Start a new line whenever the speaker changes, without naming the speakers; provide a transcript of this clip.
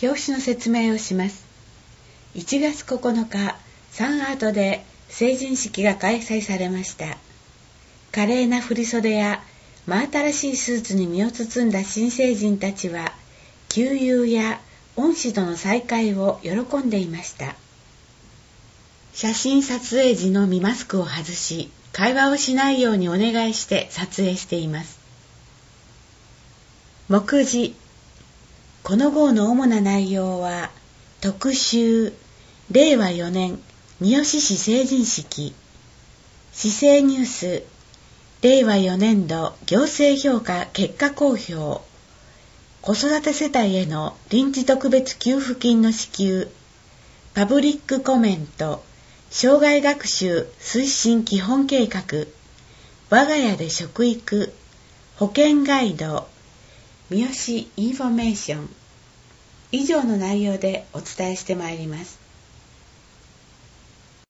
表紙の説明をします。1月9日、サンアートで成人式が開催されました。華麗な振袖や真新しいスーツに身を包んだ新成人たちは、旧友や恩師との再会を喜んでいました。写真撮影時のみマスクを外し、会話をしないようにお願いして撮影しています。目次。この号の主な内容は、特集、令和4年三好市成人式、市政ニュース、令和4年度行政評価結果公表、子育て世帯への臨時特別給付金の支給、パブリックコメント、障害学習推進基本計画、我が家で食育、保健ガイド、三好インフォメーション、以上の内容でお伝えしてまいります。